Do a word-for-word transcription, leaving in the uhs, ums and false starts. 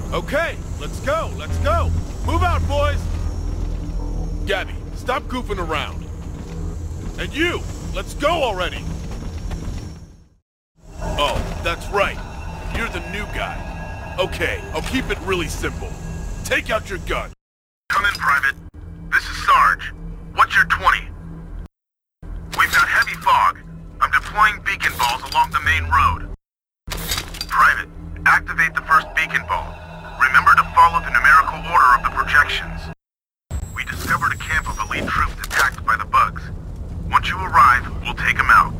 Okay, let's go, let's go! Move out, boys! Gabby, stop goofing around. And you, let's go already! Oh, that's right. You're the new guy. Okay, I'll keep it really simple. Take out your gun. Come in, Private. This is Sarge. What's your twenty? We've got heavy fog. I'm deploying beacon balls along the main road. Private, activate the first beacon ball. Remember to follow the numerical order of the projections. We discovered a camp of elite troops attacked by the bugs. Once you arrive, we'll take them out.